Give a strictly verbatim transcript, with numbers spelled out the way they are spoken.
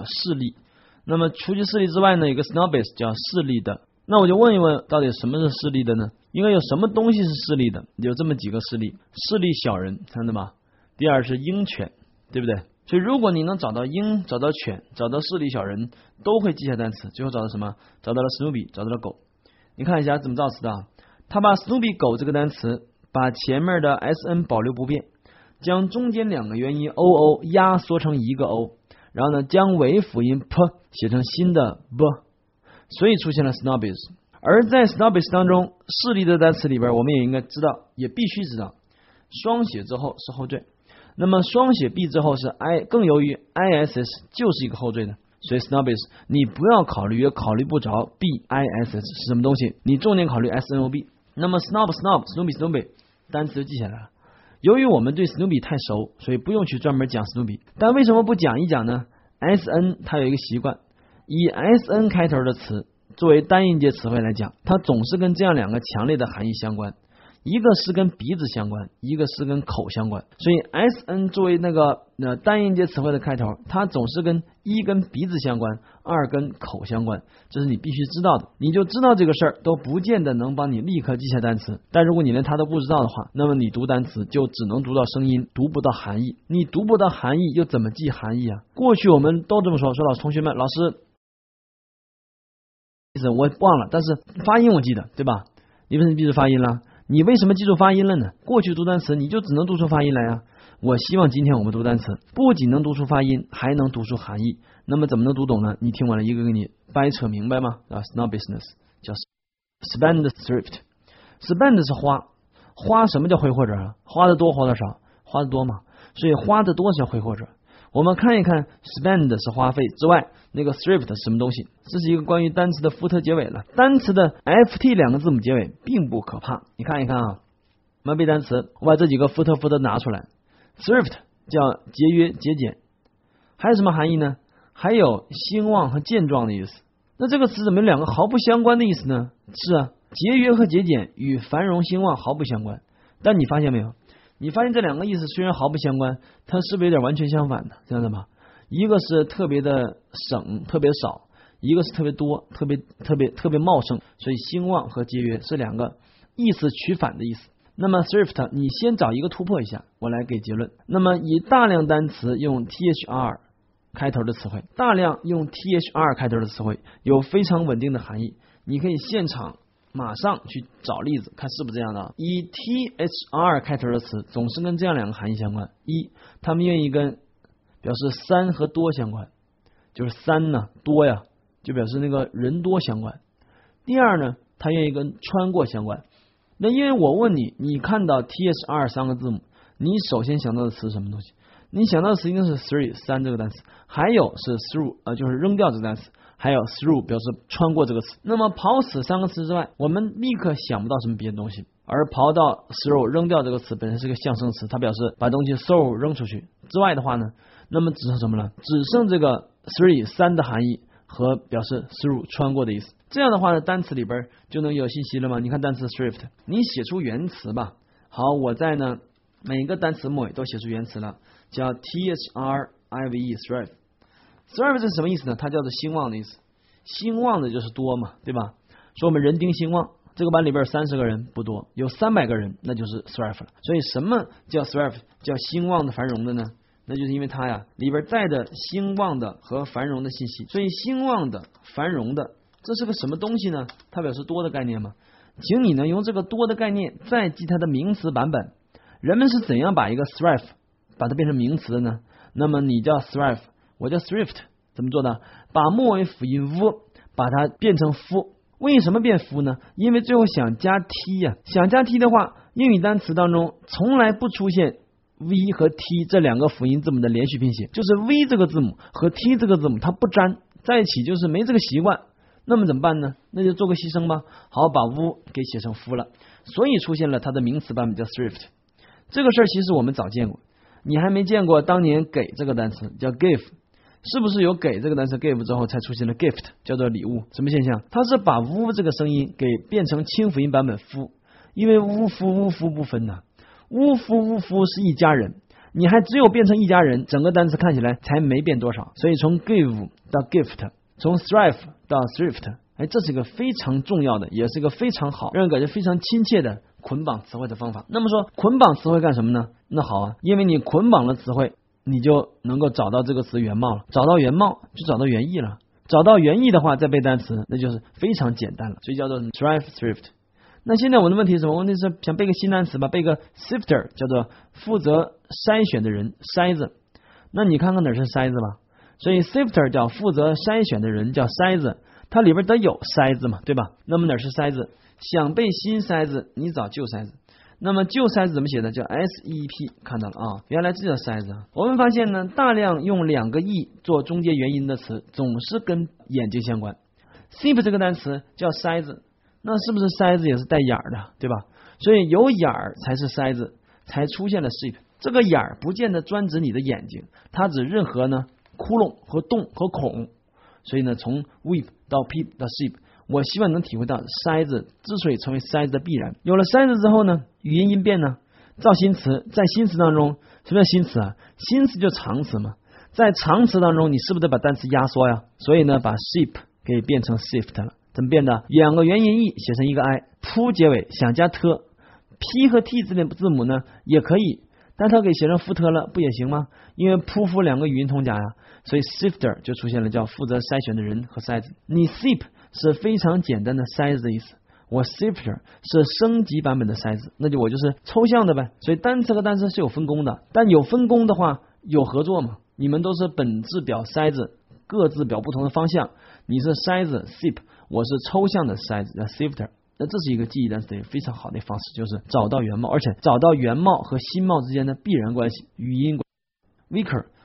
势利。那么除去势利之外呢，有个 snobbish 叫势利的。那我就问一问，到底什么是势利的呢？应该有什么东西是势利的？有这么几个势利：势利小人，看到吗？第二是鹰犬，对不对？所以如果你能找到鹰、找到犬、找到势利小人，都会记下单词。最后找到什么？找到了 Snoopy， 找到了狗。你看一下怎么造词的啊？他把 Snoopy 狗这个单词，把前面的 sn 保留不变，将中间两个元音 oo 压缩成一个 o， 然后呢，将尾辅音 p 写成新的 b， 所以出现了 snobbish。而在 snobbish 当中，势利的单词里边，我们也应该知道，也必须知道，双写之后是后缀。那么双写 b 之后是 i， 更由于 iss 就是一个后缀的，所以 snobbish 你不要考虑，也考虑不着 biss 是什么东西，你重点考虑 snob。那么 snob snob snoopy snoopy 单词就记下来了。由于我们对 Snoopy 太熟，所以不用去专门讲 Snoopy。但为什么不讲一讲呢 ？sn 它有一个习惯，以 sn 开头的词作为单音节词汇来讲，它总是跟这样两个强烈的含义相关。一个是跟鼻子相关，一个是跟口相关，所以 sn 作为那个呃单音节词汇的开头，它总是跟一跟鼻子相关，二跟口相关，这是你必须知道的。你就知道这个事儿，都不见得能帮你立刻记下单词。但如果你连它都不知道的话，那么你读单词就只能读到声音，读不到含义。你读不到含义，又怎么记含义啊？过去我们都这么说，说老师同学们，老师意思我忘了，但是发音我记得，对吧？你为什么记住发音了？你为什么记住发音了呢？过去读单词你就只能读出发音来啊！我希望今天我们读单词不仅能读出发音，还能读出含义。那么怎么能读懂呢？你听完了一个给你掰扯明白吗？啊 ，snobbishness 叫 spendthrift。spend 是花，花什么叫挥霍者啊？花的多，花的少？花的多嘛，所以花的多是叫挥霍者。我们看一看 spend 是花费之外，那个 thrift 是什么东西？这是一个关于单词的副特结尾了。单词的 ft 两个字母结尾并不可怕，你看一看啊，我们背单词，我把这几个副特副特拿出来。thrift 叫节约节俭，还有什么含义呢？还有兴旺和健壮的意思。那这个词怎么有两个毫不相关的意思呢？是啊，节约和节俭与繁荣兴旺毫不相关。但你发现没有？你发现这两个意思虽然毫不相关，它是不是有点完全相反的？这样的吗？一个是特别的省，特别少；一个是特别多，特别特别特别茂盛。所以兴旺和节约是两个意思取反的意思。那么 thrift 你先找一个突破一下，我来给结论。那么以大量单词用 thr 开头的词汇，大量用 thr 开头的词汇有非常稳定的含义，你可以现场马上去找例子，看是不是这样的。以 thr 开头的词总是跟这样两个含义相关：一，他们愿意跟表示三和多相关，就是三呢多呀，就表示那个人多相关；第二呢，他愿意跟穿过相关。那因为我问你，你看到 thr 三个字母，你首先想到的词是什么东西？你想到的词一定是 three 三这个单词，还有是 through 呃就是扔掉这个单词，还有 through 表示穿过这个词。那么刨此三个词之外，我们立刻想不到什么别的东西，而刨到 throw 扔掉这个词本身是个象声词，它表示把东西 throw 扔出去之外的话呢，那么只剩什么了？只剩这个 three 三的含义和表示 through 穿过的意思。这样的话呢，单词里边就能有信息了吗？你看单词 thrift， 你写出原词吧。好，我在呢每个单词末尾都写出原词了，叫 thrive thrive。thrive 是什么意思呢？它叫做兴旺的意思。兴旺的就是多嘛，对吧？说我们人丁兴旺，这个班里边三十个人不多，有三百个人，那就是 thrive 了。所以什么叫 thrive， 叫兴旺的繁荣的呢？那就是因为它呀里边带着兴旺的和繁荣的信息，所以兴旺的繁荣的这是个什么东西呢？它表示多的概念嘛。请你呢用这个多的概念再记它的名词版本。人们是怎样把一个 thrive 把它变成名词的呢？那么你叫 thrive， 我叫 thrift， 怎么做的？把末尾辅音 v 把它变成 f。为什么变 f 呢？因为最后想加 t 呀、啊，想加 t 的话，英语单词当中从来不出现 v 和 t 这两个辅音字母的连续拼写，就是 v 这个字母和 t 这个字母它不沾在一起，就是没这个习惯。那么怎么办呢？那就做个牺牲吧。好，把 v 给写成 f 了，所以出现了它的名词版本叫 thrift。这个事儿其实我们早见过，你还没见过当年给这个单词叫 give， 是不是有给这个单词 give 之后才出现了 gift， 叫做礼物？什么现象？它是把 v 这个声音给变成清辅音版本 f， 因为 v 夫 v 夫不分呐、啊， v 夫 v 夫是一家人， 你还只有变成一家人，整个单词看起来才没变多少。所以从 give 到 gift， 从 thrive 到 thrift， 哎，这是一个非常重要的，也是一个非常好，让人感觉非常亲切的捆绑词汇的方法。那么说捆绑词汇干什么呢？那好啊，因为你捆绑了词汇，你就能够找到这个词原貌了，找到原貌就找到原意了，找到原意的话再背单词，那就是非常简单了，所以叫做 thrive thrift。那现在我的问题是什么？问题是想背个新单词吧，背个 sifter， 叫做负责筛选的人，筛子。那你看看哪是筛子吧？所以 sifter 叫负责筛选的人，叫筛子，它里边得有筛子嘛，对吧？那么哪是筛子？想背新筛子，你找旧筛子。那么旧筛子怎么写的？叫 S E P， 看到了啊，原来这叫筛子。我们发现呢，大量用两个 e 做中间元音的词，总是跟眼睛相关。sip 这个单词叫筛子。那是不是筛子也是带眼儿的，对吧？所以有眼儿才是筛子，才出现了 sheep。这个眼儿不见得专指你的眼睛，它指任何呢窟窿和洞和孔。所以呢，从 weep 到 peep 到 sheep， 我希望能体会到筛子之所以成为筛子的必然。有了筛子之后呢，语音音变呢，造新词，在新词当中，什么叫新词啊？新词就长词嘛，在长词当中，你是不是得把单词压缩呀？所以呢，把 sheep 给变成 shift 了。怎么变的？两个元音 e 写成一个 i， 扑结尾想加特 ，p 和 t 字的字母呢也可以，但它给写成副特了，不也行吗？因为扑夫两个语音通假呀，所以 sifter 就出现了，叫负责筛选的人和筛子。你 sip 是非常简单的筛子的意思，我 sifter 是升级版本的筛子，那就我就是抽象的呗。所以单词和单词是有分工的，但有分工的话有合作嘛？你们都是本质表筛子，各自表不同的方向。你是筛子 sip。我是抽象的筛子 sifter， 那这是一个记忆单词非常好的方式，就是找到原貌，而且找到原貌和新貌之间的必然关系，语音关系。weaker